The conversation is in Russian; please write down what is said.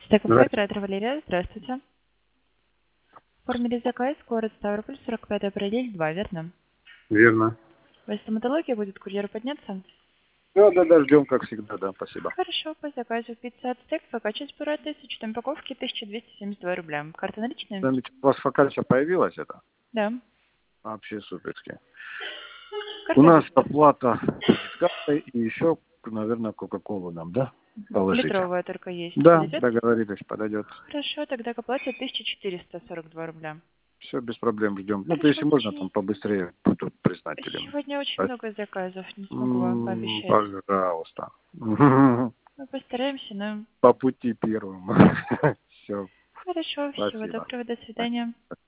Стеков оператор Валерия, здравствуйте. Оформили заказ, город Ставрополь, 45-й параллель 2, верно? Верно. В стоматологии будет курьер подняться? Да, ждем, как всегда, да, спасибо. Хорошо, по заказу пицца от стек, покачать пюре, с учетом упаковки 1272 рубля. Карта наличная? У вас фокальча появилась это? Да. Вообще суперски. Карта У нас виза. оплата будет картой и еще, наверное, Кока-Колу нам, да? Положите. Литровая только есть. Да, Подойдет? договорились, подойдет. Хорошо, тогда к оплате 1442 рубля. Все, без проблем, ждем. Ну, то Хорошо, если можно, там побыстрее буду признателен. сегодня очень Так. много заказов, не смогу вам пообещать. Пожалуйста. Мы постараемся, но... По пути первым. Все, Хорошо, всего спасибо. доброго, до свидания.